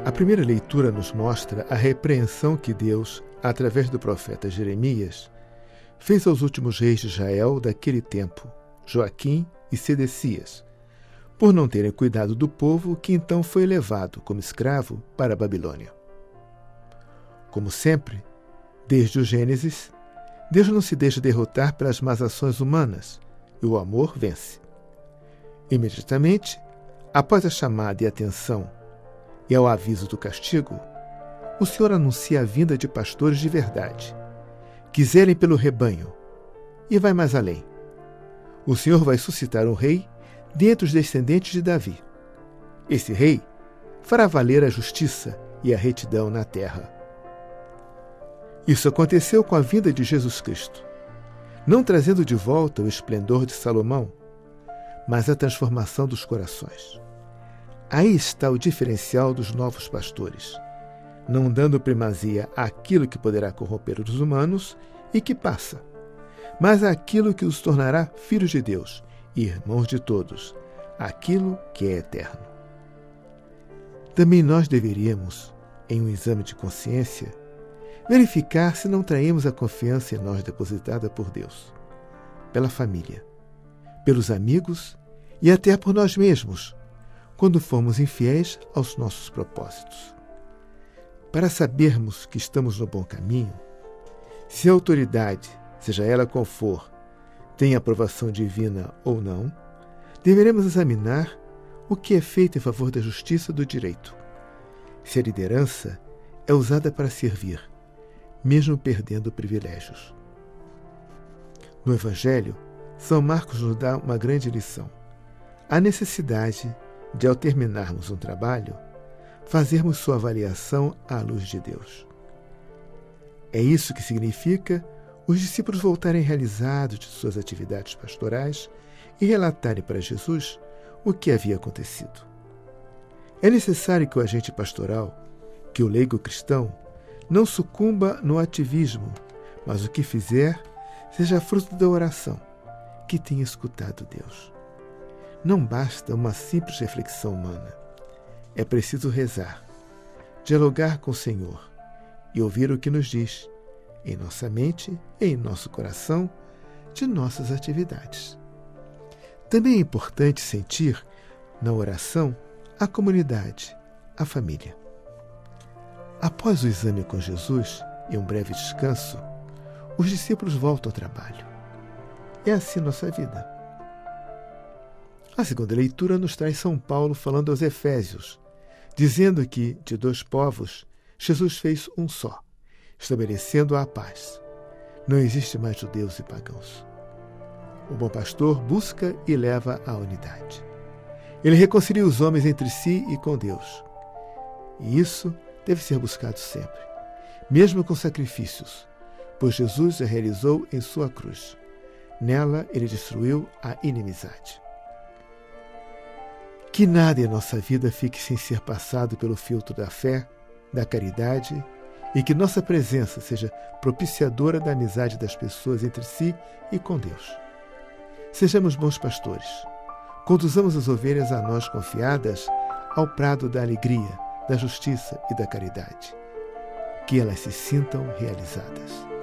A primeira leitura nos mostra a repreensão que Deus, através do profeta Jeremias, fez aos últimos reis de Israel daquele tempo, Joaquim e Sedecias, por não terem cuidado do povo que então foi levado como escravo para a Babilônia. Como sempre, desde o Gênesis, Deus não se deixa derrotar pelas más ações humanas e o amor vence. Imediatamente, após a chamada e atenção e ao aviso do castigo, o Senhor anuncia a vinda de pastores de verdade, que zelem pelo rebanho, e vai mais além. O Senhor vai suscitar um rei dentre os descendentes de Davi. Esse rei fará valer a justiça e a retidão na terra. Isso aconteceu com a vinda de Jesus Cristo, não trazendo de volta o esplendor de Salomão, mas a transformação dos corações. Aí está o diferencial dos novos pastores, não dando primazia àquilo que poderá corromper os humanos e que passa, mas àquilo que os tornará filhos de Deus e irmãos de todos, aquilo que é eterno. Também nós deveríamos, em um exame de consciência, verificar se não traímos a confiança em nós depositada por Deus, pela família, pelos amigos e até por nós mesmos, quando formos infiéis aos nossos propósitos. Para sabermos que estamos no bom caminho, se a autoridade, seja ela qual for, tem aprovação divina ou não, deveremos examinar o que é feito em favor da justiça e do direito. Se a liderança é usada para servir, mesmo perdendo privilégios. No Evangelho, São Marcos nos dá uma grande lição. A necessidade de, ao terminarmos um trabalho, fazermos sua avaliação à luz de Deus. É isso que significa os discípulos voltarem realizados de suas atividades pastorais e relatarem para Jesus o que havia acontecido. É necessário que o agente pastoral, que o leigo cristão, não sucumba no ativismo, mas o que fizer seja fruto da oração, que tenha escutado Deus. Não basta uma simples reflexão humana. É preciso rezar, dialogar com o Senhor e ouvir o que nos diz, em nossa mente e em nosso coração, de nossas atividades. Também é importante sentir, na oração, a comunidade, a família. Após o exame com Jesus e um breve descanso, os discípulos voltam ao trabalho. É assim nossa vida. A segunda leitura nos traz São Paulo falando aos Efésios, dizendo que, de dois povos, Jesus fez um só, estabelecendo a paz. Não existe mais judeus e pagãos. O bom pastor busca e leva a unidade. Ele reconcilia os homens entre si e com Deus. E isso deve ser buscado sempre, mesmo com sacrifícios, pois Jesus já realizou em sua cruz. Nela ele destruiu a inimizade. Que nada em nossa vida fique sem ser passado pelo filtro da fé, da caridade, e que nossa presença seja propiciadora da amizade das pessoas entre si e com Deus. Sejamos bons pastores. Conduzamos as ovelhas a nós confiadas ao prado da alegria, da justiça e da caridade. Que elas se sintam realizadas.